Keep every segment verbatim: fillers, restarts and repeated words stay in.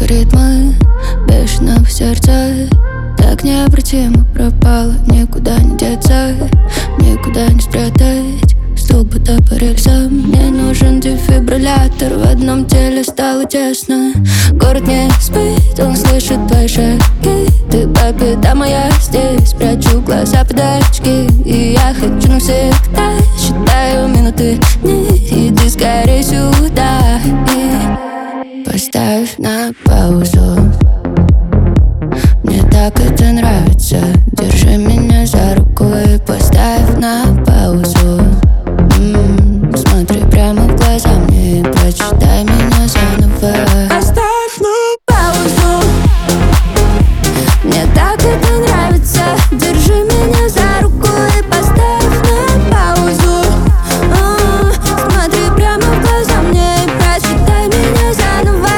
ритмы бешеного сердца. Так необратимо пропала, никуда не деться, никуда не спрятать. Стул будто по рельсам. Мне нужен дефибриллятор, в одном теле стало тесно. Город не спит, он слышит твои шаги. Ты по пятам, а я здесь прячу глаза под очки. И я хочу навсегда, считаю минуты, дни. Иди скорей сюда и поставь на паузу. Мне так это нравится. Держи меня за руку и поставь на паузу. М-м, смотри прямо в глаза мне и прочитай меня заново. Оставь на паузу. Мне так это нравится. Держи меня за руку и поставь на паузу. М-м, смотри прямо в глаза мне и прочитай меня заново.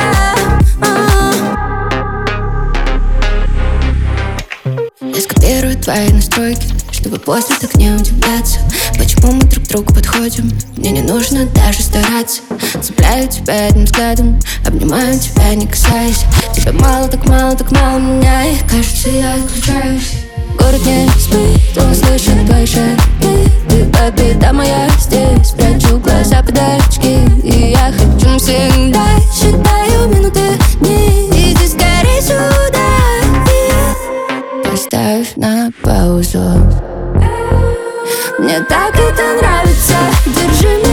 М-м. Я скопирую твои настройки, чтобы после так не удивляться. Почему мы друг к другу подходим? Мне не нужно даже стараться. Цепляю тебя одним взглядом, обнимаю тебя, не касаясь. Тебя мало, так мало, так мало меня, и кажется, я отключаюсь. Город не спит, он слышит твои шаги. Ты по пятам, а я здесь прячу глаза под очки. И я хочу навсегда, считаю минуты, дни. Иди скорей сюда и поставь на паузу. Мне так это нравится. Держи меня.